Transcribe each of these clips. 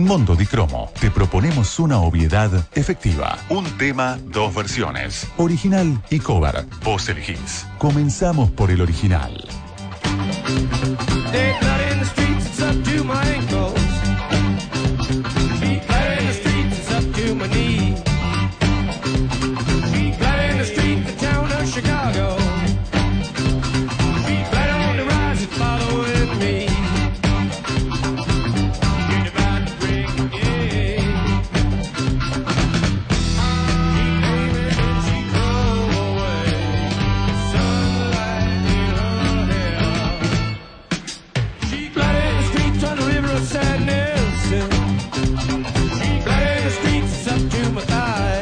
Mondo di Cromo, te proponemos una obviedad efectiva. Un tema, dos versiones. Original y cover. Vos elegís. Comenzamos por el original. Chicago. She's right on the rise, it's following me. She's about to break again. She came in and she drove away. Sunlight in her hair. She glided in the streets on the river of sadness. She glided in the streets, it's up to my thigh.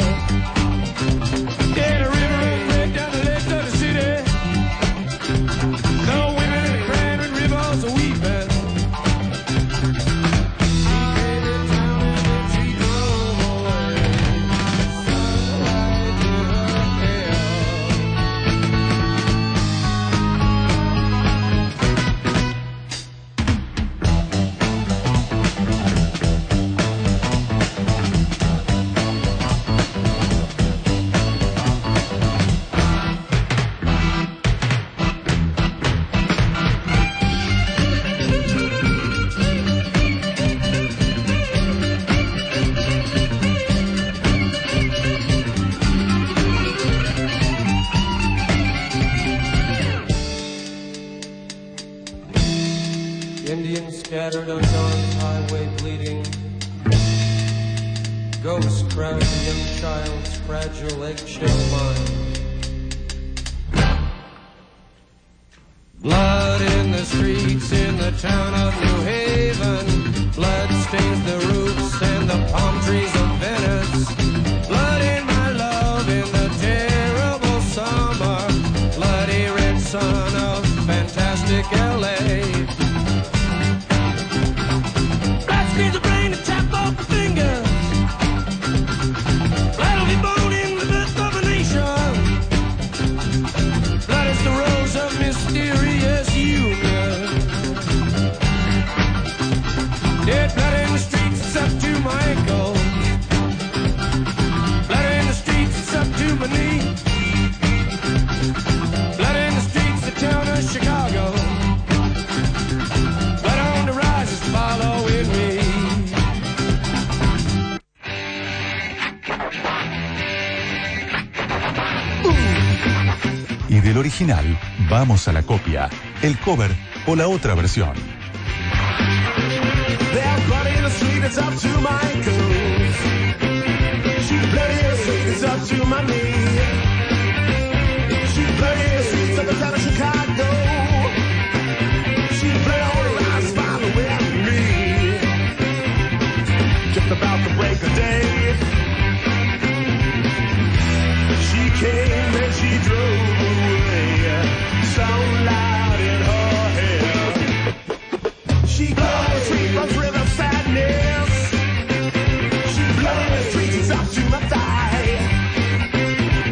Scattered on Dawn's highway bleeding. Ghosts crowd the young child's fragile eggshell mind. Blood in the streets in the town of New Haven. Blood stains the roofs and the palm trees of Venice. Blood in my love in the terrible summer. Bloody red sun of fantastic LA. Screams the brain to tap off the fingers. Blood will be born in the birth of a nation. Blood is the rose of mysterious union. Dead blood in the streets, it's up to my ankles. Blood in the streets, it's up to my knee. Blood in the streets, the town of Chicago. Blood on the rise is following me. Y del original, vamos a la copia, el cover o la otra versión. About the break of day, she came and she drove away. So loud in her hair. She goes from river sadness. She blows the streets up to my thigh.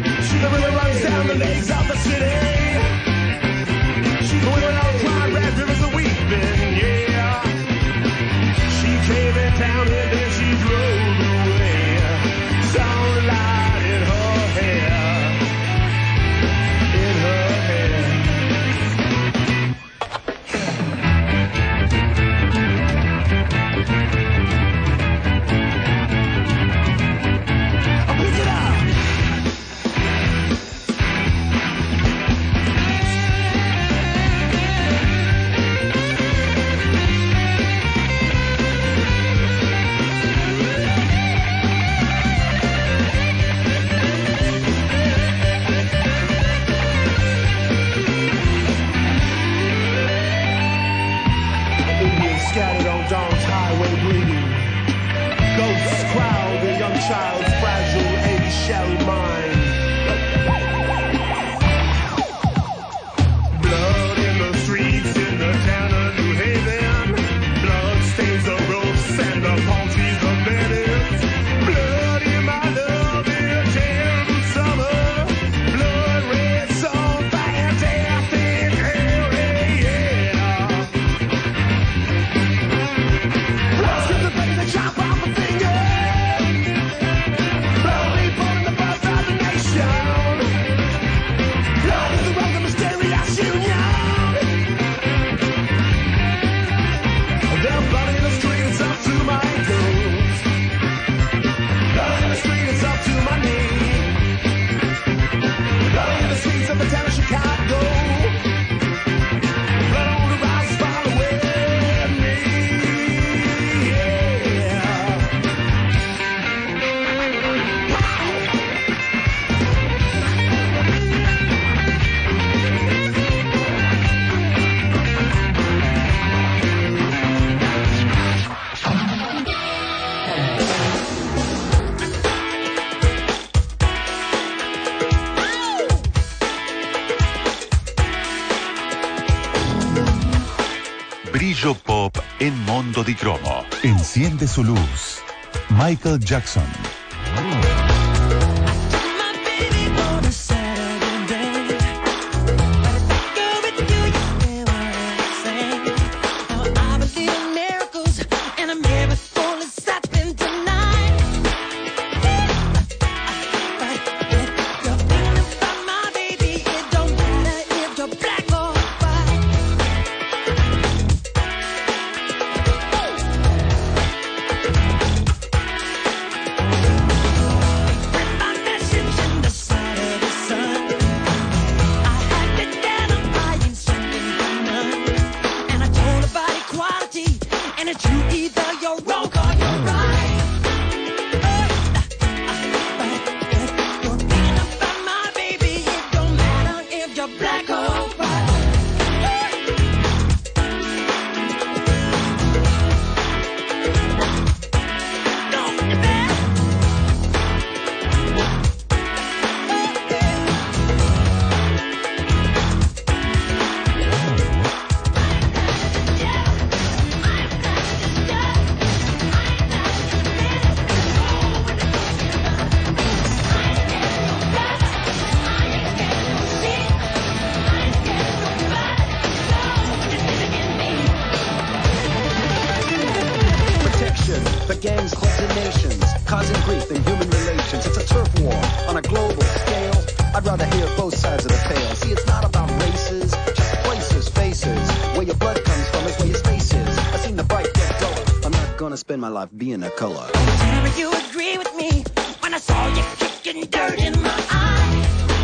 brillo pop en Mondo di Cromo. Enciende su luz. Michael Jackson. Spend my life being a color. Tell me you agree with me when I saw you kicking dirt in my eye.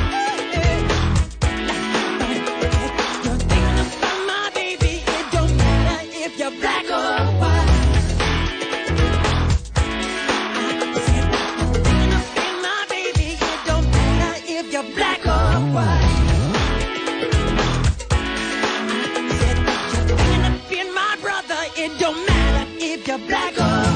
You're thinking about my baby. It don't matter if you're black or white. I said you're thinking about my baby. It don't matter if you're black or white. I said you're thinking about my brother. It don't matter if you're black or white.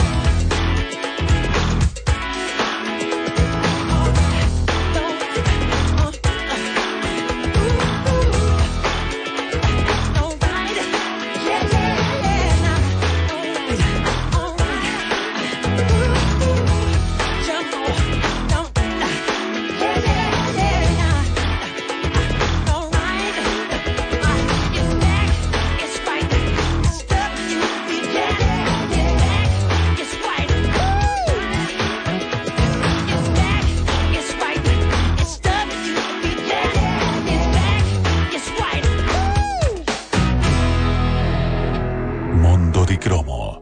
Mondo di Cromo.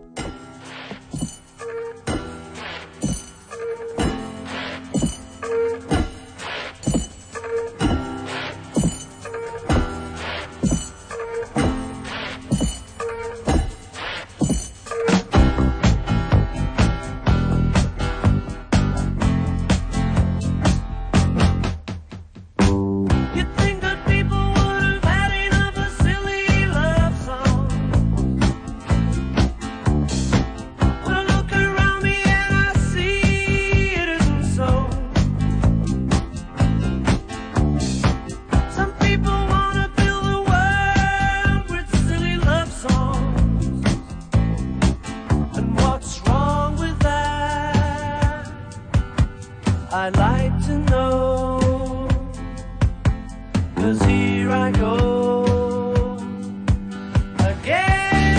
I'd like to know, 'cause here I go again.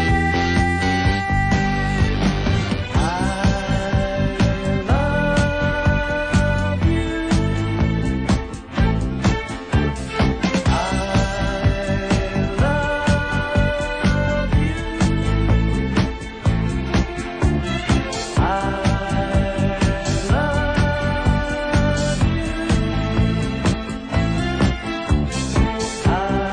I love you. I love you. I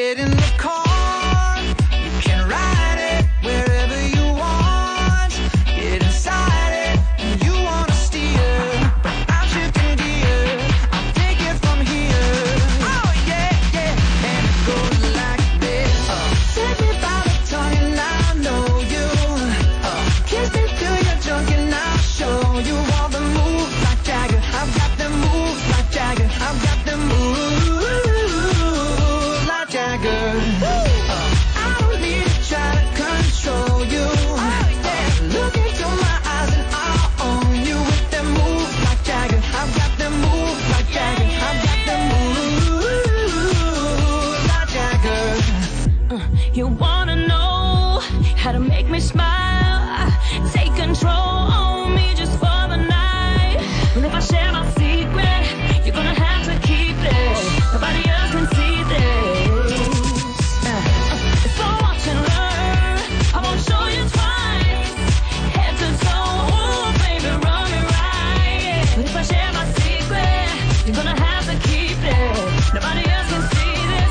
Get in the car, you can ride it wherever you want. Get inside it when you wanna steer, but I'm shifting gear. I'll take it from here. Oh yeah, yeah, and it goes like this. Take me by the tongue and I know you. Kiss me till you're drunk and I'll show you all the moves like Jagger. I've got the moves like Jagger. I've got the moves like Jagger. I don't need to try to control you. Look into my eyes and I'll own you with them moves like Jagger. I've got them moves like Jagger. I've got them moves like Jagger. You wanna know how to make me smile? Take control on me just for the night. But if I share my secret, you're gonna have to keep it. Nobody else can see this. So watch and learn. I won't show you twice. Head to toe, ooh, baby, run it right. But if I share my secret, you're gonna have to keep it. Nobody else can see this.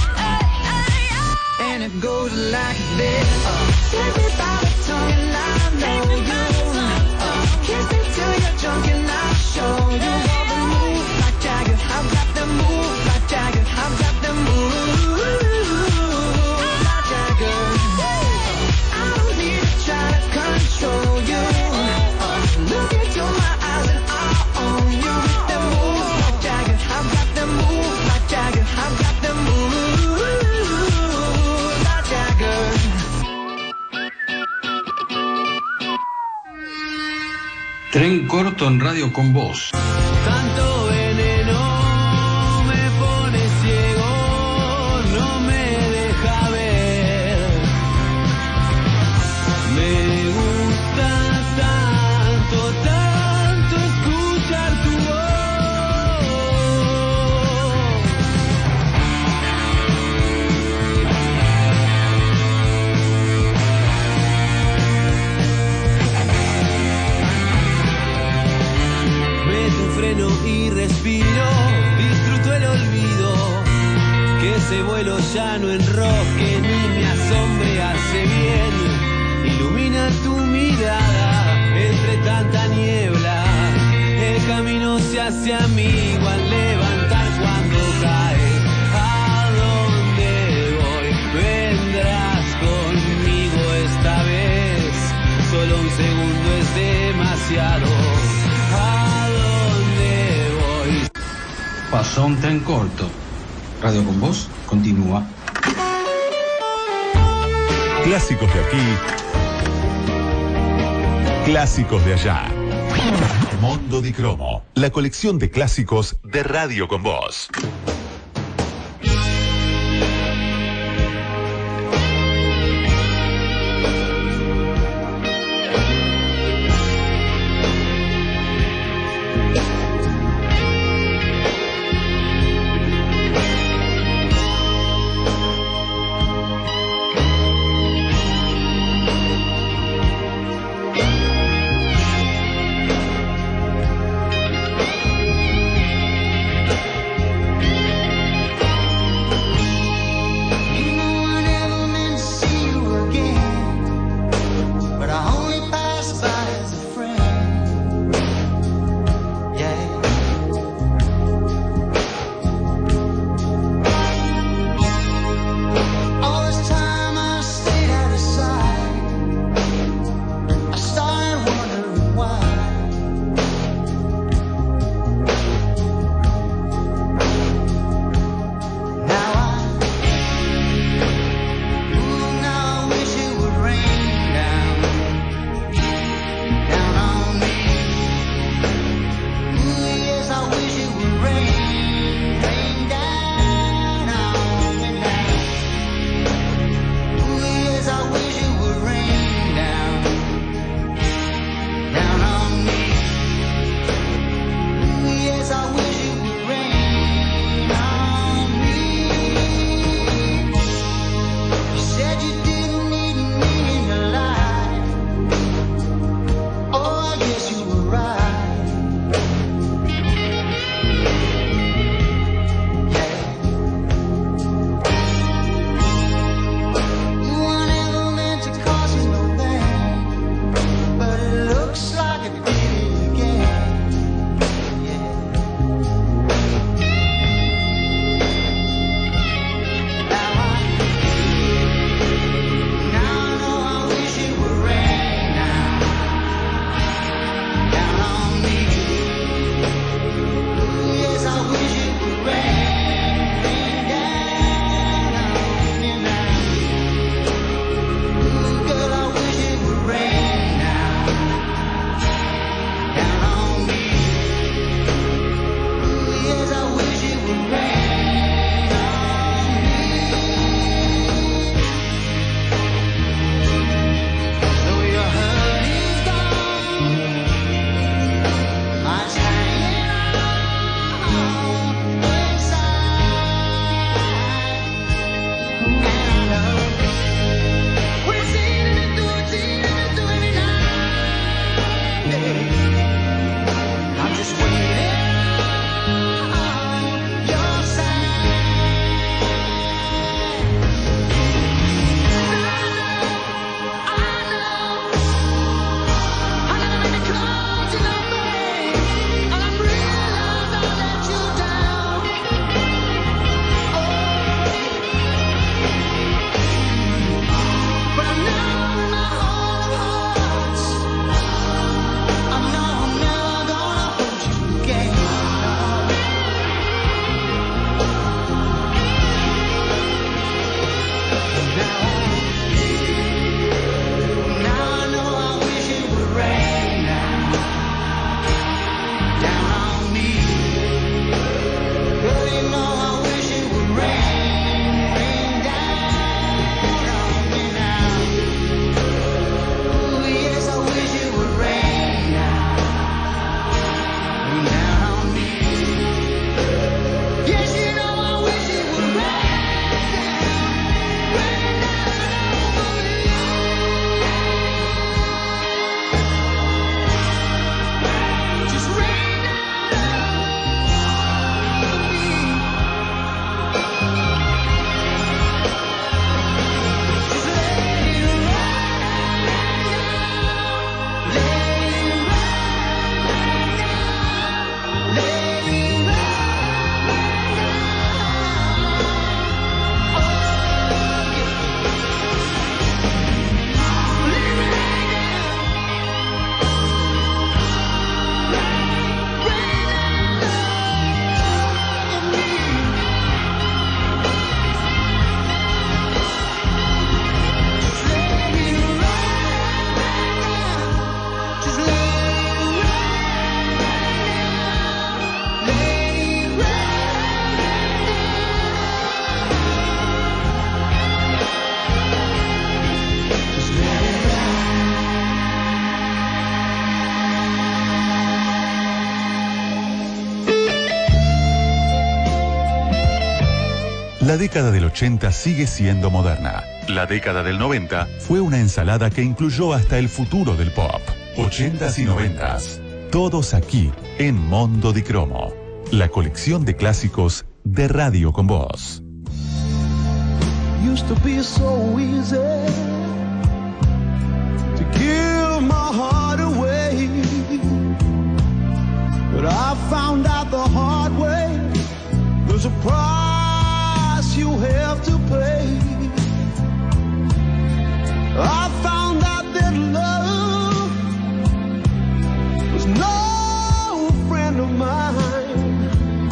And it goes like this. Take me by the tongue and I know you. Kiss me till you're drunk and I'll show you all the moves like Jagger. I've got the moves like Jagger. I've got the moves like Jagger. I don't need to try to control you. Look into my eyes and I'll own you with the moves like Jagger. I've got the moves like Jagger. I've got the moves like Jagger. Tren corto en Radio con Voz. Tanto veneno me pone ciego, no me deja ver. Me gusta tanto, tanto escuchar tu voz. Meto un freno y respiro, disfruto el olvido, que ese vuelo ya no enrosque ni me asombre, hace bien. Ilumina tu mirada entre tanta niebla, el camino se hace amigo al levantar cuando cae. ¿A dónde voy? Vendrás conmigo esta vez, solo un segundo es demasiado. ¿A dónde voy? Pasó un tren corto. Radio con Voz continúa. Clásicos de aquí, clásicos de allá. Mondo di Cromo, la colección de clásicos de Radio con Voz. La década del 80 sigue siendo moderna. La década del 90 fue una ensalada que incluyó hasta el futuro del pop. 80s y 90s. Todos aquí en Mondo di Cromo. La colección de clásicos de Radio con Voz. Used to be so easy to give my heart away, but I found out the hard way there's a price you have to pay. I found out that love was no friend of mine.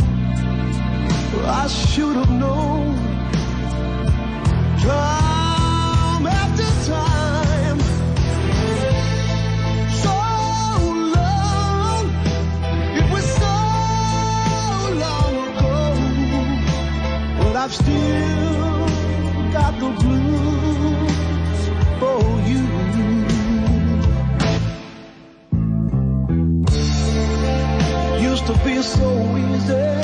I should have known time after time. So long, it was so long ago, but I've still got the blues for you. Used to be so easy.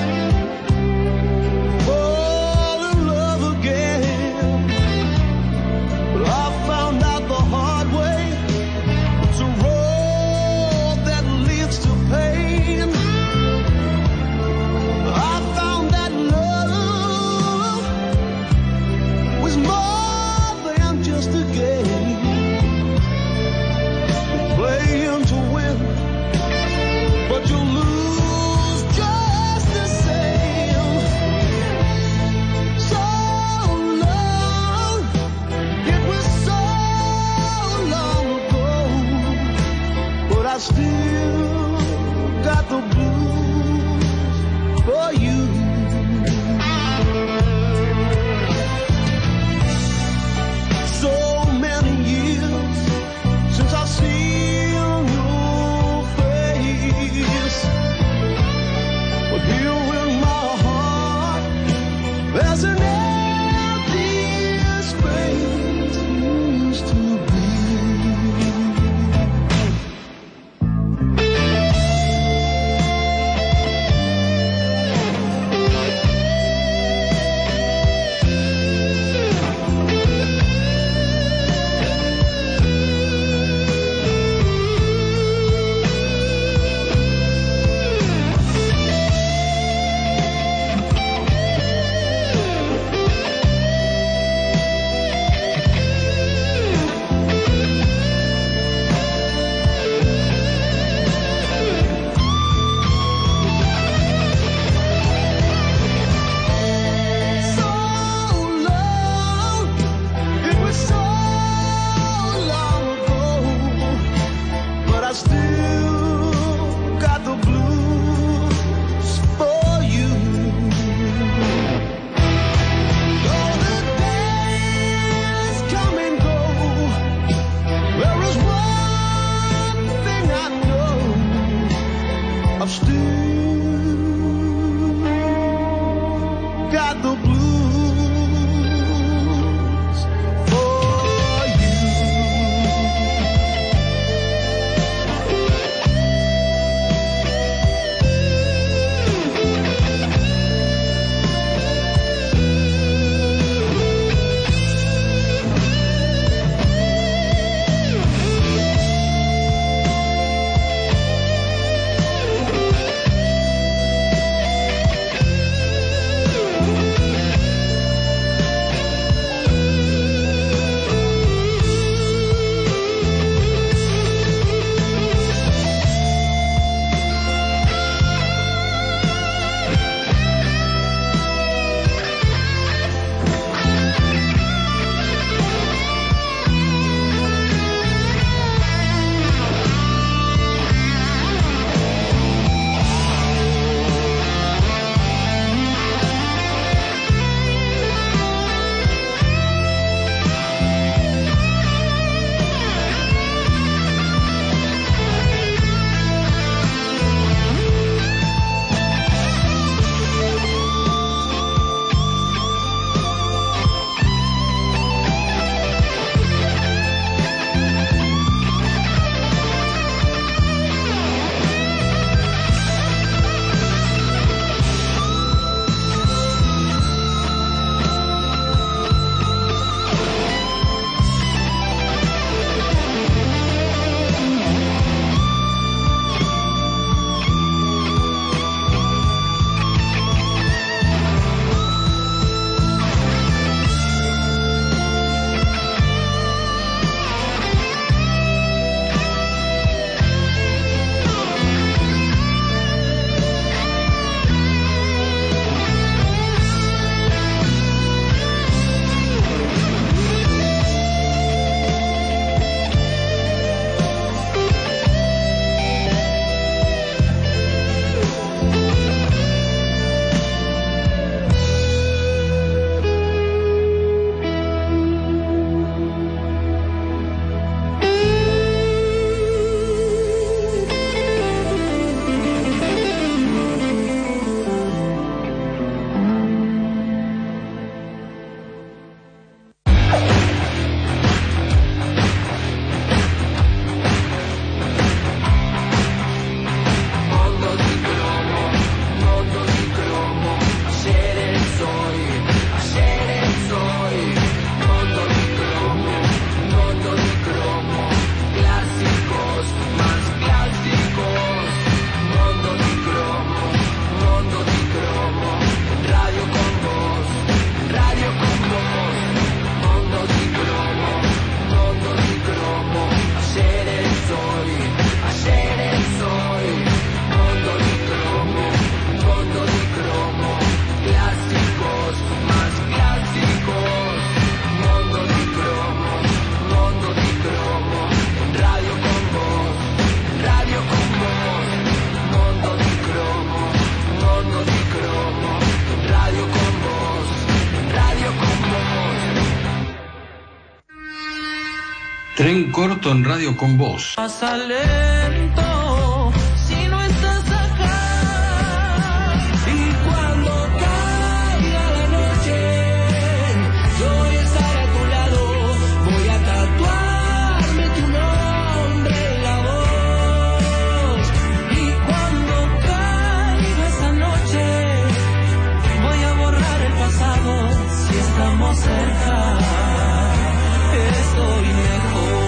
I still got the blues for you. So many years since I've seen your face, but here in my heart there's an empty space used to be. Tren corto en Radio con Voz. Pasa lento si no estás acá. Y cuando caiga la noche, yo voy a estar a tu lado. Voy a tatuarme tu nombre en la voz. Y cuando caiga esa noche, voy a borrar el pasado. Si estamos cerca, estoy mejor.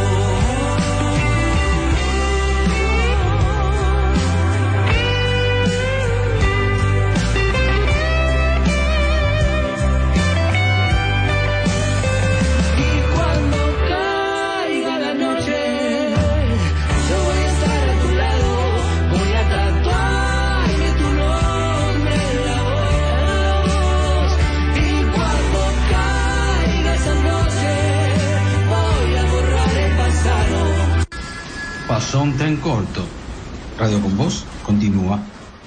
Y cuando caiga la noche, yo voy a estar a tu lado. Voy a tatuarme tu nombre en la voz. Y cuando caiga esa noche, voy a borrar el pasado. Pasó un tren corto. Radio con Voz continúa.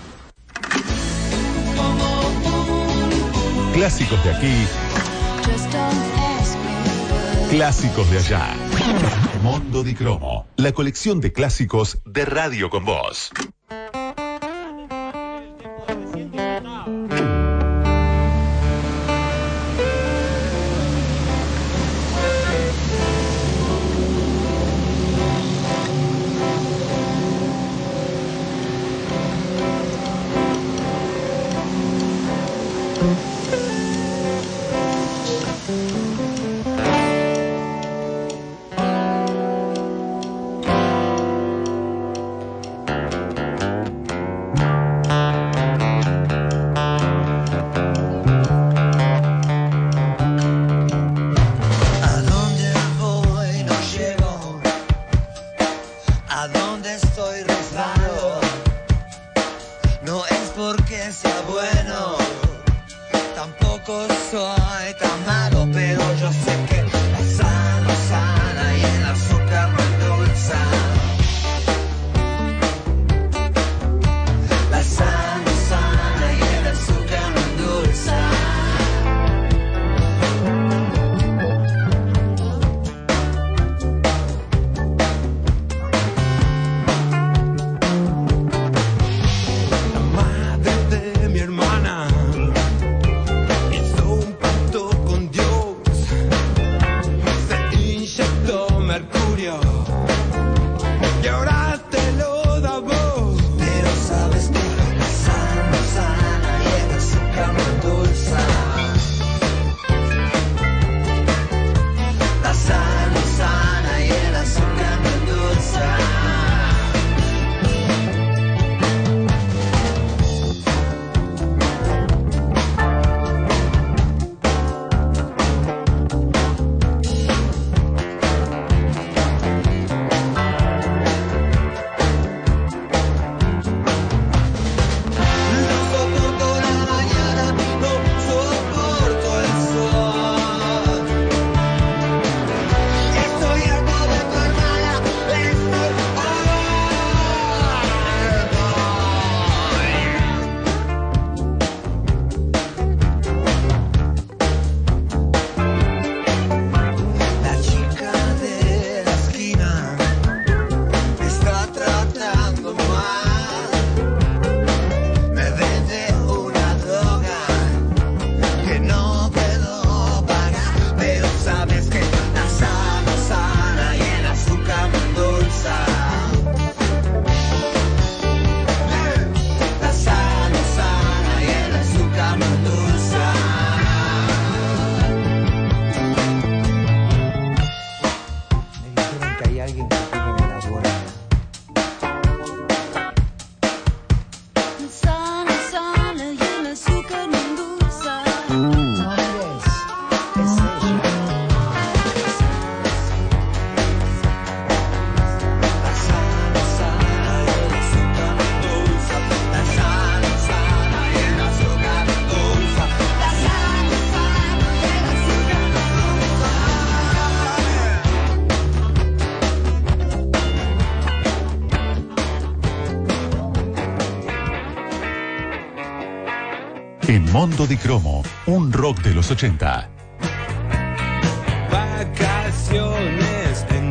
Clásicos de aquí, clásicos de allá. Mondo di Cromo, la colección de clásicos de Radio con Voz. ¿A dónde voy? No llego. ¿A dónde estoy? Resbalo. No es porque sea bueno, tampoco soy tan malo, pero yo sé que la sal no sana y el azúcar no endulza. La sal no sana y el azúcar no endulza. Madre de mi hermana hizo un pacto con Dios, se inyectó mercurio y ahora te lo da vos. Pero sabes que la sal no sana y el azúcar no endulza. La sal no sana y el azúcar no endulza. No soporto la mañana, no soporto el sol. Estoy harto de tu hermana, estoy La chica de la esquina me está tratando mal. Me vende una droga que no puedo pagar, pero sabes que la sal no sana y el azúcar no endulza. La sal no sana y el azúcar no endulza. Me dijeron que hay alguien que tiene la buena. Sana, sana y el azúcar no endulza. No es ella. La sal no sana y el azúcar no endulza. La sal no sana y el azúcar no endulza. La sal no sana y el azúcar no En Mondo di Cromo, un rock de los 80. Vacaciones en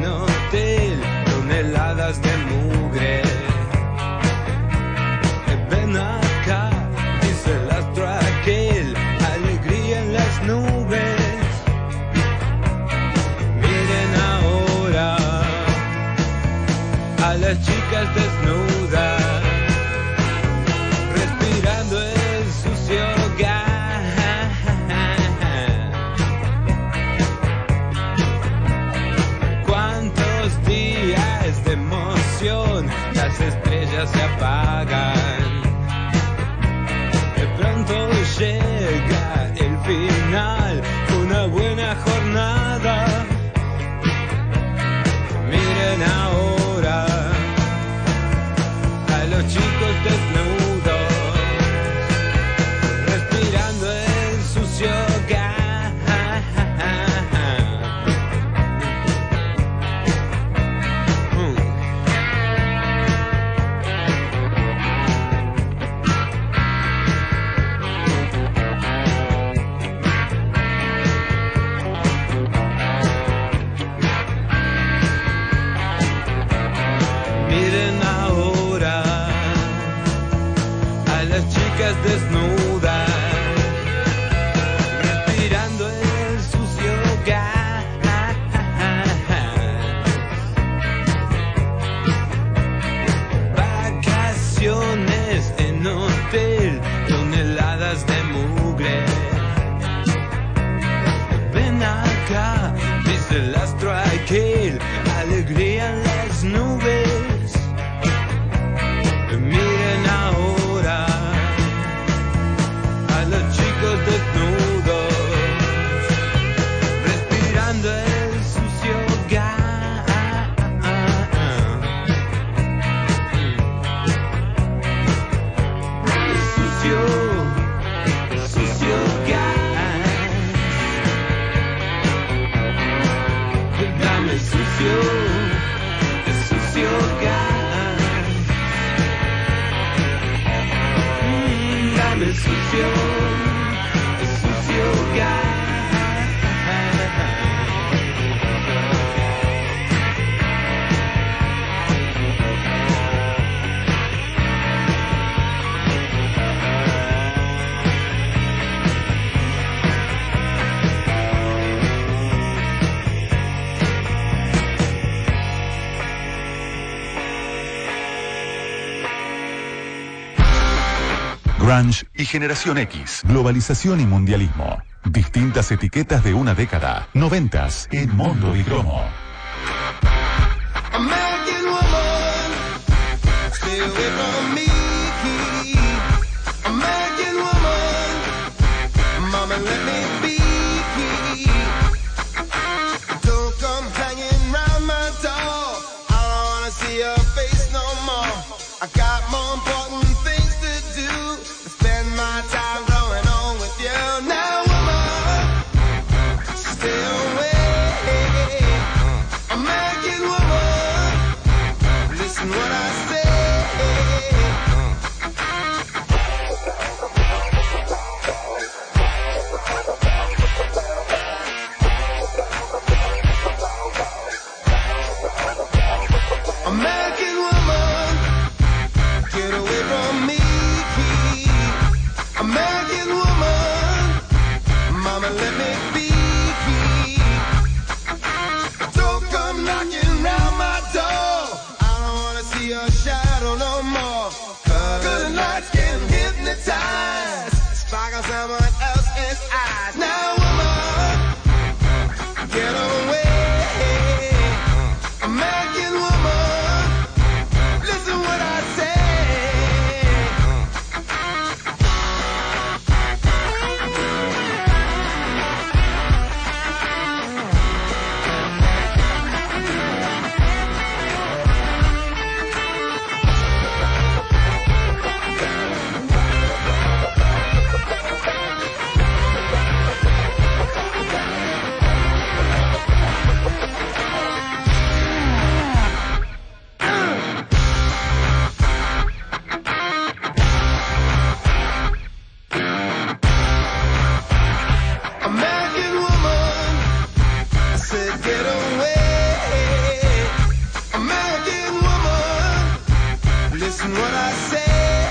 lámparas se apagan. De pronto llega el final, una buena jornada. Miren ahora a los chicos desnudos, respirando el sucio gas. Desnudas, respirando el sucio gas. Vacaciones en hotel, toneladas de mugre. Ven acá, dice el astro aquel, alegría en las nubes. Miren ahora los chicos desnudos, respirando el sucio gas. El sucio gas. Dame el sucio gas. Dame el sucio gas. Grunge y Generación X, globalización y mundialismo. Distintas etiquetas de una década. 90s en Mondo y Cromo. American woman, stay away from me. American woman, mama, let me be. Don't come hanging round my door. I don't wanna see your face no more. I got more important things to do. Spend my time going on with you. Now, woman, stay away. American woman, listen what I say. American woman, get away from me. American woman, mama, let me be. Don't come knocking round my door. I don't wanna see your shadow no more. Good nights can hypnotize, sparkle someone else's eyes. Now, woman, get away. American woman, listen what I say. American woman, I said get away. American woman, listen what I say.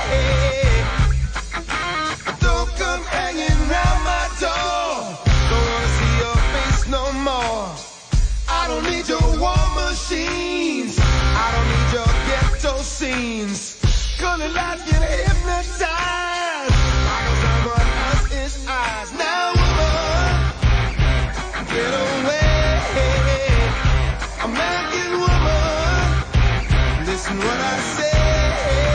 Don't come hanging round my door. Don't wanna see your face no more. I don't need your war machines. I don't need your ghetto scenes. Gonna lights get hypnotized. Like someone else's eyes. Now, woman, get away. American woman, listen what I say.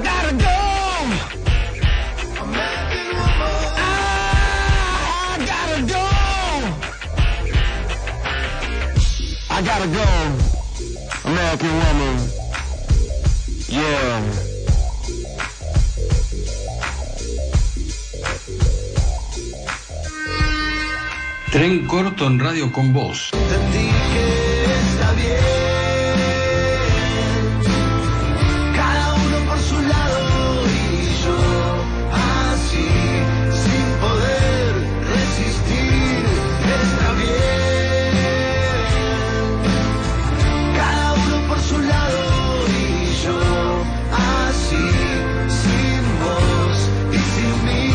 gotta go. American woman. I gotta go. I gotta go. American woman. Yeah. Tren corto en Radio con Voz. Entendí que está bien, cada uno por su lado y yo así, sin poder resistir, está bien, cada uno por su lado y yo así, sin vos y sin mí.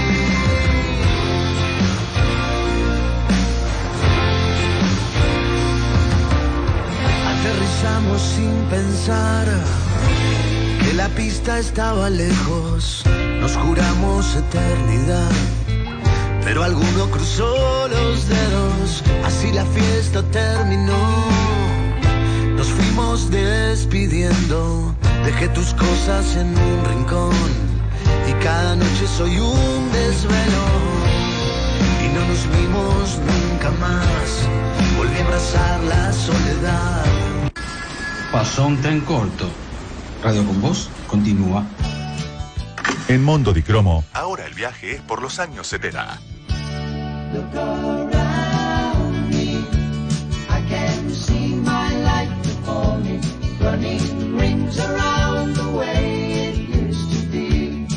Aterrizamos sin pensar que la pista estaba lejos, nos juramos eternidad, pero alguno cruzó los dedos, así la fiesta terminó. Nos fuimos despidiendo, dejé tus cosas en un rincón y cada noche soy un desvelo y no nos vimos nunca más, volví a abrazar la soledad. Pasó un tren corto. Radio con Voz continúa. En Mondo di Cromo, ahora el viaje es por los años 70. Look around me, I can see my life before me, running rings around the way it used to be.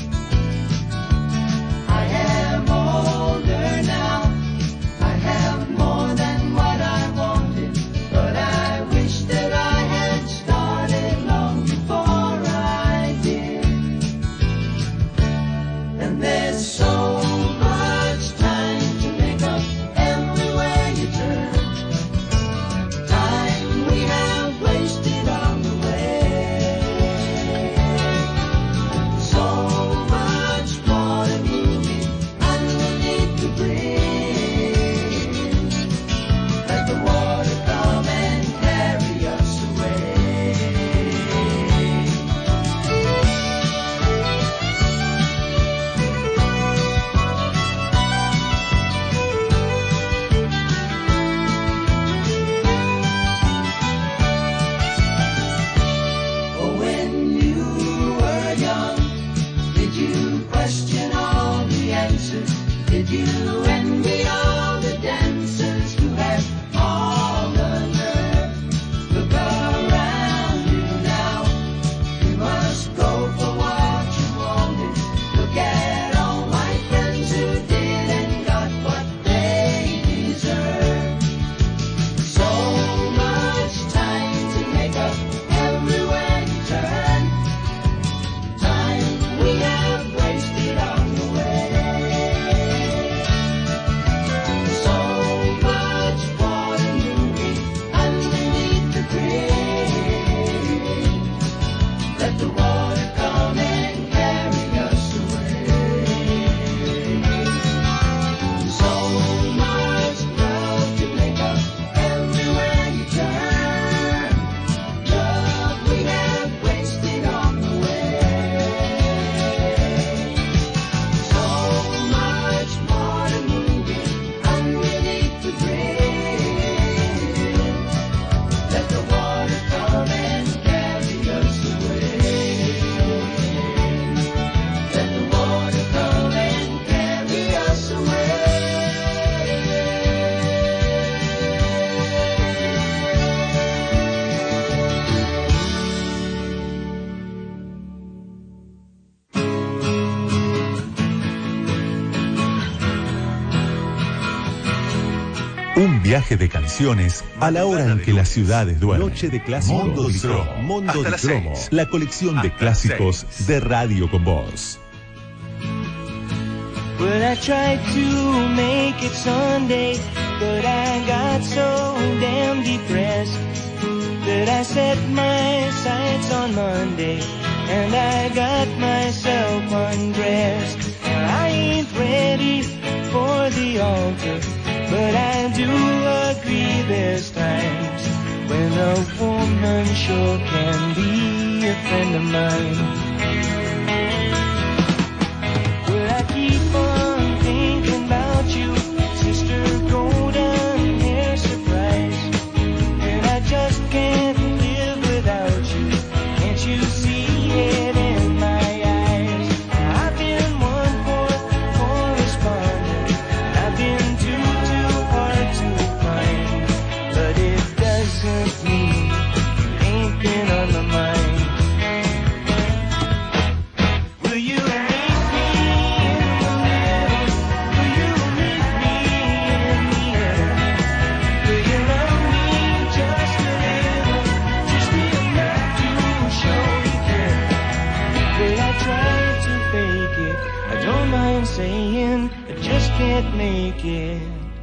I am older now, I have more than what I wanted, but I wish that I had started long before I did. And there's so much time to make up everywhere you turn. Time we have wasted on the way. So much more than moving underneath the bridge. Let the water come and carry us away. Oh, when you were young, did you question all the answers? Did you envy all the dancers who had all the nerve? Look around you now, you must go for what you wanted. Look at all my friends who did and got what they deserved. So much time to make up everywhere you turn. Time we have wasted on the way. So much more than moving underneath the bridge. Let the water come and carry us away. So much love to make up everywhere you turn. Love we have wasted on the way. So much more than moving underneath the bridge. Let the water come and carry us away. Let the water come and carry us away. Un viaje de canciones a la hora en que las ciudades duermen. Noche de clásicos. Mondo di Cromo. Mondo Hasta di las Cromo. 6. La colección de Hasta las clásicos 6. de Radio con Voz. Well, I tried to make it Sunday, but I got so damn depressed that I set my sights on Monday, and I got myself undressed. I ain't ready for the altar, but I do agree there's times when a woman sure can be a friend of mine. saying I just can't make it.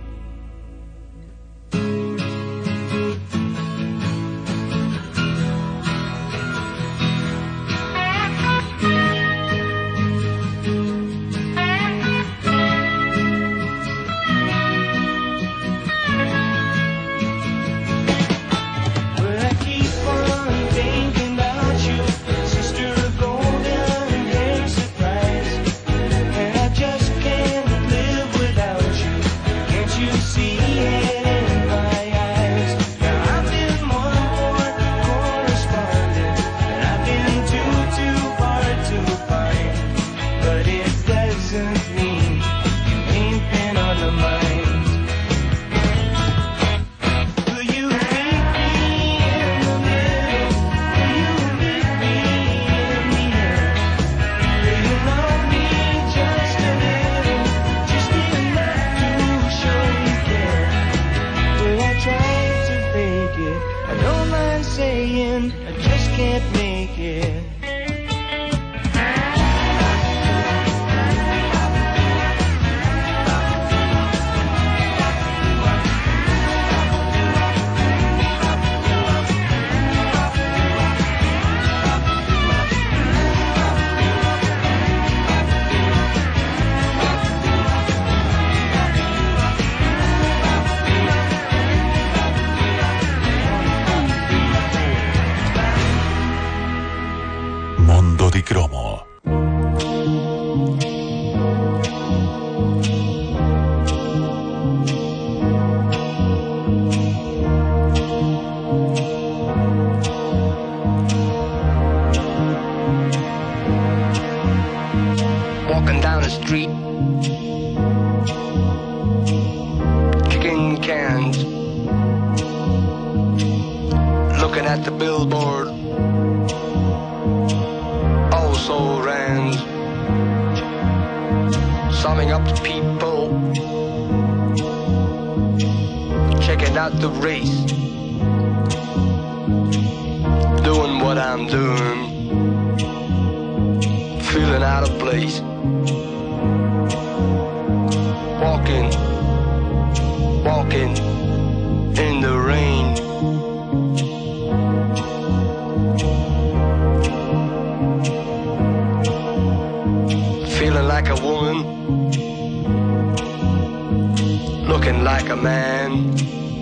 Mondo di cromo. Walking down the street, kicking cans, looking at the billboard, also rands, summing up the people, checking out the race, doing what I'm doing, feeling out of place. Walking in the rain. Feeling like a woman, looking like a man,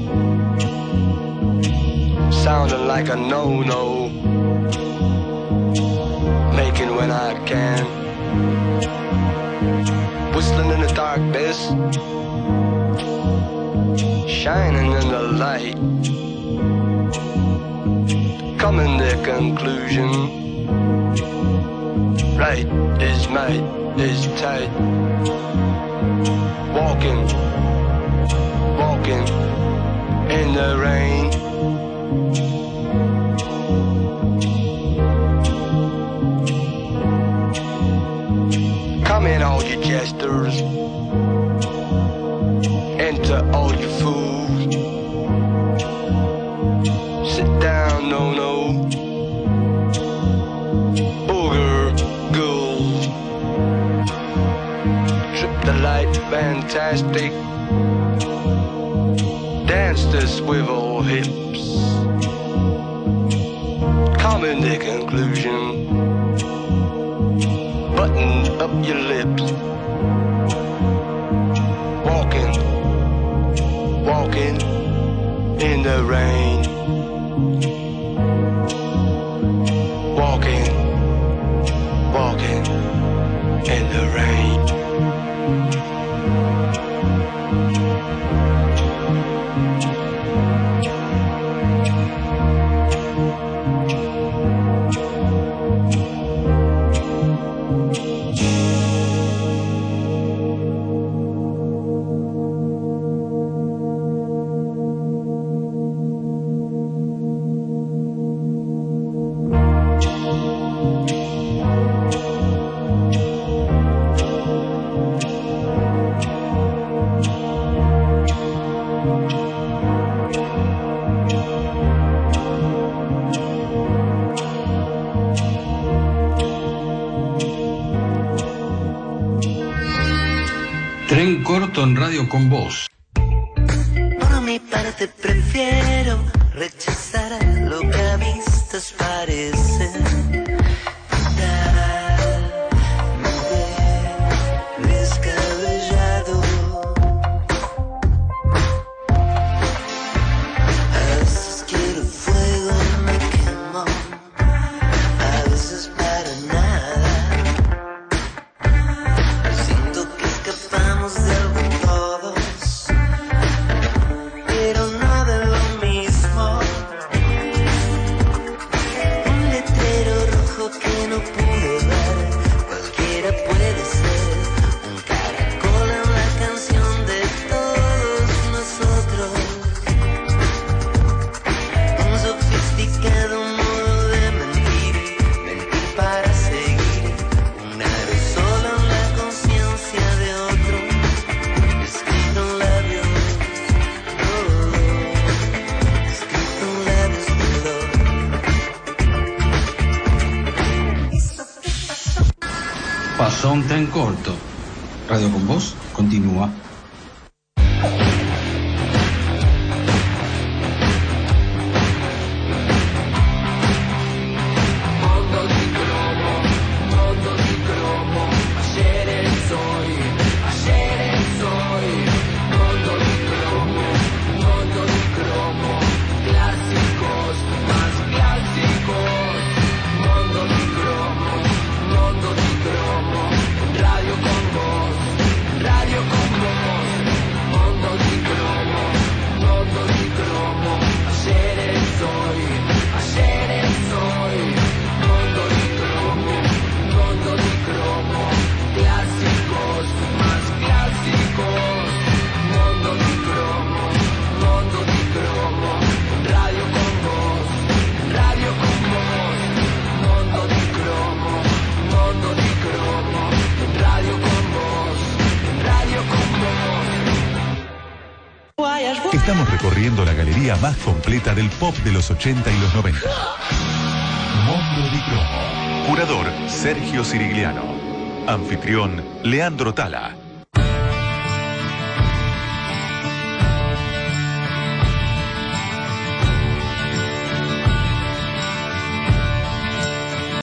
sounding like a no-no, making when I can. Whistling in the darkness, shining in the light, coming to conclusion. Right is might is tight. Walking in the rain. Come in, all you jesters, enter all you fools. Sit down, no, booger ghouls. Trip the light, fantastic. Dance the swivel hips. Come in the conclusion. Button up your lips. Walking in the rain. Walking in the rain. Tren corto en Radio con Voz. Por mi parte prefiero rechazar lo que a vistas parece descabellado. A veces quiero fuego y me quemo, a veces para nada. Siento que escapamos de algo todos, pero no de lo mismo. Un letrero rojo que no pude ver, cualquiera puede ser. Un caracol en la canción de todos nosotros. Un sofisticado modo de mentir, mentir para seguir. Un aerosol en la conciencia de otro, escrito en labios, escrito en labios de dolor. Pasó un tren corto. Radio con Voz continúa. Mondo di cromo, ayer es hoy, ayer es hoy. Mondo di cromo, clásicos, más clásicos. Mondo di cromo, radio con vos, radio con vos. Mondo di cromo, ayer es hoy, ayer es hoy. Mondo di cromo, clásicos, más clásicos. Mondo di cromo, radio con vos, radio con vos. Mondo di cromo, radio con vos, radio con vos. Estamos recorriendo la galería más completa del pop de los 80 y los 90. Mondo di Cromo. Curador Sergio Cirigliano. Anfitrión Leandro Tala.